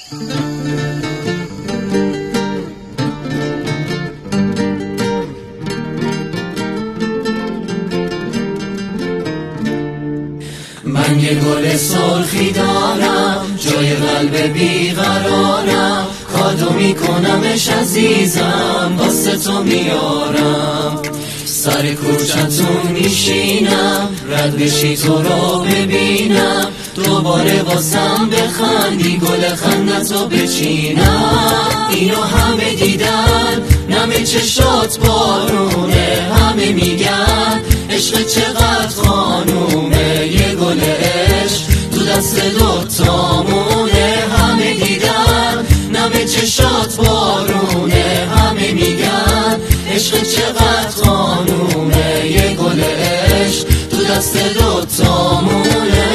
من یه گل سرخی دارم، جای قلب بیقرارم، کادو میکنمش عزیزم، واسه تو میارم. سر کوچتون میشینم، رد بشی تو رو ببینم، دوباره واسم بخندی، گل خندتو بچینم. اینو همه دیدن، نم چشات بارونه، همه میگن عشق چقدر خانومه، یه گل عشق تو دست دوتامونه. همه دیدن، نم چشات بارونه، همه میگن عشق چقدر خانومه، یه گل عشق تو دست دوتامونه.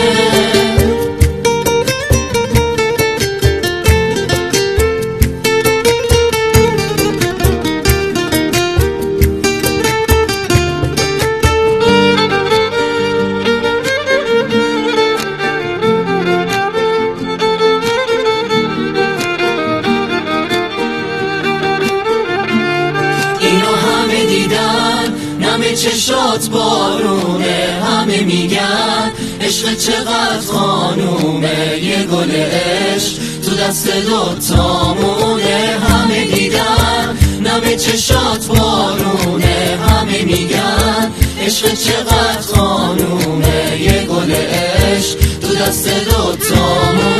همه چشات بارونه، همه میگن عشق چقدر خانومه، یه گل عشق تو دست دوتامونه. همه دیدن، نم چشات بارونه، همه میگن عشق چقدر خانومه، یه گل عشق تو دست دوتامونه.